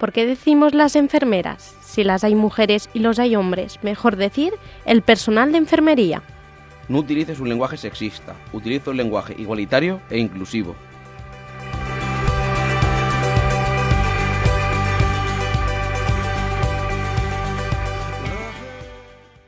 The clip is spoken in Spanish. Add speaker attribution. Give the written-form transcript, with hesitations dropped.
Speaker 1: ¿Por qué decimos las enfermeras? Si las hay mujeres y los hay hombres, mejor decir el personal de enfermería.
Speaker 2: No utilices un lenguaje sexista, utiliza un lenguaje igualitario e inclusivo.